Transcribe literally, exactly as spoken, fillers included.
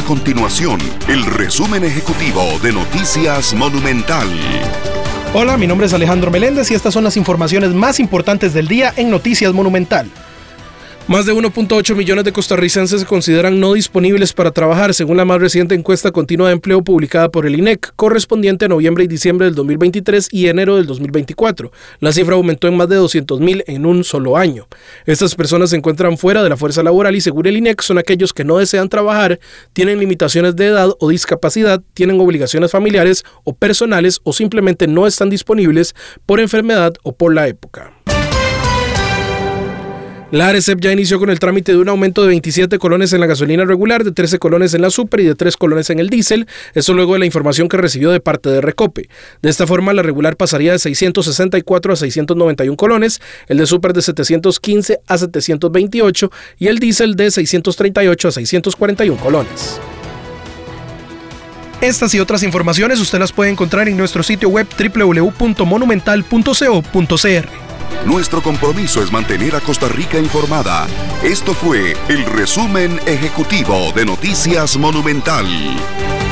continuación el resumen ejecutivo de Noticias Monumental. Hola, mi nombre es Alejandro Meléndez y estas son las informaciones más importantes del día en Noticias Monumental. Más de uno punto ocho millones de costarricenses se consideran no disponibles para trabajar, según la más reciente encuesta continua de empleo publicada por el I N E C, correspondiente a noviembre y diciembre del dos mil veintitrés y enero del dos mil veinticuatro. La cifra aumentó en más de doscientos mil en un solo año. Estas personas se encuentran fuera de la fuerza laboral y, según el I N E C, son aquellos que no desean trabajar, tienen limitaciones de edad o discapacidad, tienen obligaciones familiares o personales o simplemente no están disponibles por enfermedad o por la época. La ARECEP ya inició con el trámite de un aumento de veintisiete colones en la gasolina regular, de trece colones en la super y de tres colones en el diésel, eso luego de la información que recibió de parte de Recope. De esta forma, la regular pasaría de seiscientos sesenta y cuatro a seiscientos noventa y uno colones, el de super de setecientos quince a setecientos veintiocho y el diésel de seiscientos treinta y ocho a seiscientos cuarenta y uno colones. Estas y otras informaciones usted las puede encontrar en nuestro sitio web doble u doble u doble u punto monumental punto co punto c r. Nuestro compromiso es mantener a Costa Rica informada. Esto fue el resumen ejecutivo de Noticias Monumental.